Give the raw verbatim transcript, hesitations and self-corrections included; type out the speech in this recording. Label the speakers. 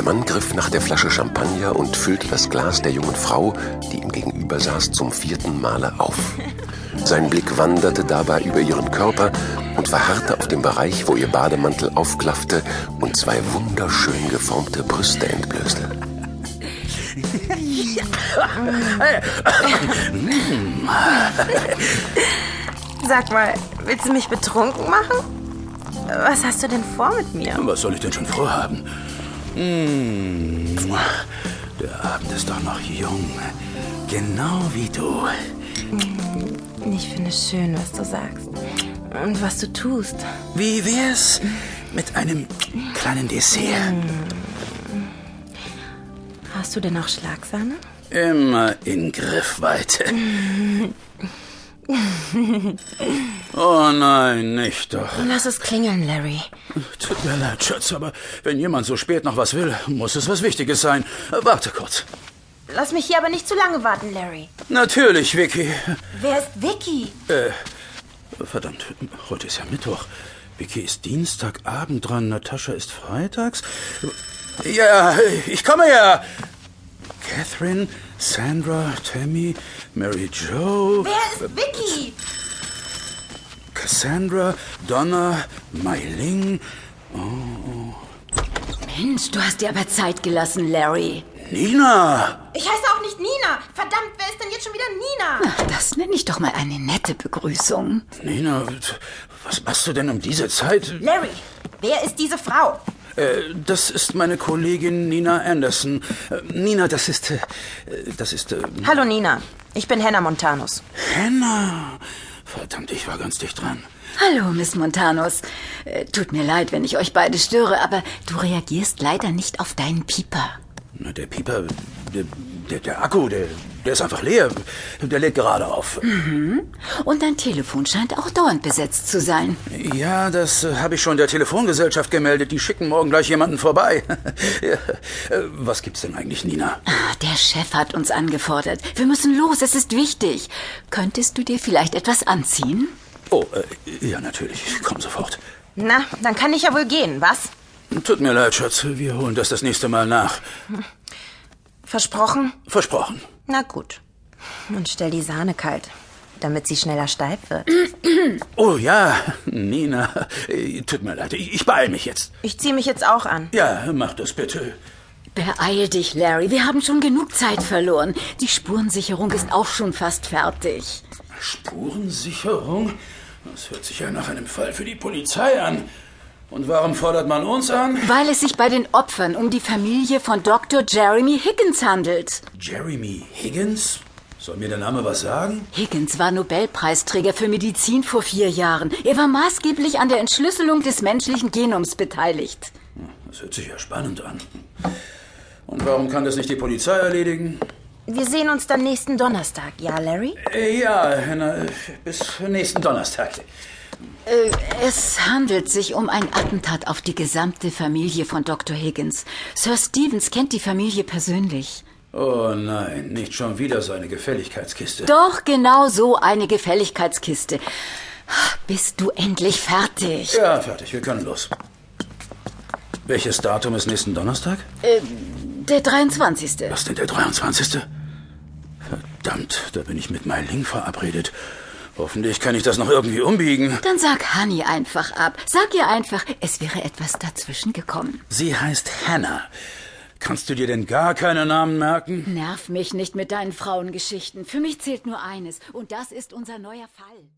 Speaker 1: Mann griff nach der Flasche Champagner und füllte das Glas der jungen Frau, die ihm gegenüber saß, zum vierten Male auf. Sein Blick wanderte dabei über ihren Körper und verharrte auf dem Bereich, wo ihr Bademantel aufklaffte und zwei wunderschön geformte Brüste entblößte.
Speaker 2: Sag mal, willst du mich betrunken machen? Was hast du denn vor mit mir?
Speaker 3: Was soll ich denn schon vorhaben? Mmh, der Abend ist doch noch jung. Genau wie du.
Speaker 2: Ich finde es schön, was du sagst. Und was du tust.
Speaker 3: Wie wär's mit einem kleinen Dessert?
Speaker 2: Hast du denn auch Schlagsahne?
Speaker 3: Immer in Griffweite. Oh nein, nicht doch.
Speaker 2: Lass es klingeln, Larry.
Speaker 3: Tut mir leid, Schatz, aber wenn jemand so spät noch was will, muss es was Wichtiges sein. Warte kurz.
Speaker 2: Lass mich hier aber nicht zu lange warten, Larry.
Speaker 3: Natürlich, Vicky.
Speaker 2: Wer ist Vicky?
Speaker 3: Äh, verdammt, heute ist ja Mittwoch. Vicky ist Dienstagabend dran, Natascha ist freitags. Ja, ich komme ja. Catherine, Sandra, Tammy, Mary Jo.
Speaker 2: Wer ist Vicky?
Speaker 3: Cassandra, Donna, Mai Ling. Oh.
Speaker 4: Mensch, du hast dir aber Zeit gelassen, Larry.
Speaker 3: Nina!
Speaker 2: Ich heiße auch nicht Nina. Verdammt, wer ist denn jetzt schon wieder Nina?
Speaker 4: Ach, das nenne ich doch mal eine nette Begrüßung.
Speaker 3: Nina, was machst du denn um diese Zeit?
Speaker 2: Larry, wer ist diese Frau?
Speaker 3: Äh, das ist meine Kollegin Nina Anderson. Äh, Nina, das ist... Äh, das ist... Äh,
Speaker 2: Hallo Nina, ich bin Hannah Montanus.
Speaker 3: Hannah! Verdammt, ich war ganz dicht dran.
Speaker 4: Hallo, Miss Montanus. Äh, tut mir leid, wenn ich euch beide störe, aber du reagierst leider nicht auf deinen Pieper.
Speaker 3: Na, der Pieper, der, der, der Akku, der, der ist einfach leer. Der lädt gerade auf.
Speaker 4: Mhm. Und dein Telefon scheint auch dauernd besetzt zu sein.
Speaker 3: Ja, das äh, habe ich schon der Telefongesellschaft gemeldet. Die schicken morgen gleich jemanden vorbei. Ja. Äh, was gibt's denn eigentlich, Nina?
Speaker 4: Ah, der Chef hat uns angefordert. Wir müssen los, es ist wichtig. Könntest du dir vielleicht etwas anziehen?
Speaker 3: Oh, äh, ja, natürlich. Ich komme sofort.
Speaker 2: Na, dann kann ich ja wohl gehen, was?
Speaker 3: Tut mir leid, Schatz. Wir holen das das nächste Mal nach.
Speaker 2: Versprochen?
Speaker 3: Versprochen.
Speaker 2: Na gut. Und stell die Sahne kalt, damit sie schneller steif wird.
Speaker 3: Oh ja, Nina. äh, Tut mir leid. Ich, ich beeil mich jetzt.
Speaker 2: Ich zieh mich jetzt auch an.
Speaker 3: Ja, mach das bitte.
Speaker 4: Beeil dich, Larry. Wir haben schon genug Zeit verloren. Die Spurensicherung ist auch schon fast fertig.
Speaker 3: Spurensicherung? Das hört sich ja nach einem Fall für die Polizei an. Und warum fordert man uns an?
Speaker 4: Weil es sich bei den Opfern um die Familie von Doktor Jeremy Higgins handelt.
Speaker 3: Jeremy Higgins? Soll mir der Name was sagen?
Speaker 4: Higgins war Nobelpreisträger für Medizin vor vier Jahren. Er war maßgeblich an der Entschlüsselung des menschlichen Genoms beteiligt.
Speaker 3: Das hört sich ja spannend an. Und warum kann das nicht die Polizei erledigen?
Speaker 2: Wir sehen uns dann nächsten Donnerstag, ja, Larry?
Speaker 3: Äh, ja, Hannah, bis nächsten Donnerstag.
Speaker 4: Äh, es handelt sich um ein Attentat auf die gesamte Familie von Doktor Higgins. Sir Stevens kennt die Familie persönlich.
Speaker 3: Oh nein, nicht schon wieder so eine Gefälligkeitskiste.
Speaker 4: Doch, genau so eine Gefälligkeitskiste. Bist du endlich fertig?
Speaker 3: Ja, fertig, wir können los. Welches Datum ist nächsten Donnerstag?
Speaker 4: Äh, der dreiundzwanzigste
Speaker 3: Was denn, der dreiundzwanzigste? Verdammt, da bin ich mit Mai Ling verabredet. Hoffentlich kann ich das noch irgendwie umbiegen.
Speaker 4: Dann sag Honey einfach ab. Sag ihr einfach, es wäre etwas dazwischen gekommen.
Speaker 3: Sie heißt Hannah. Kannst du dir denn gar keine Namen merken?
Speaker 4: Nerv mich nicht mit deinen Frauengeschichten. Für mich zählt nur eines, und das ist unser neuer Fall.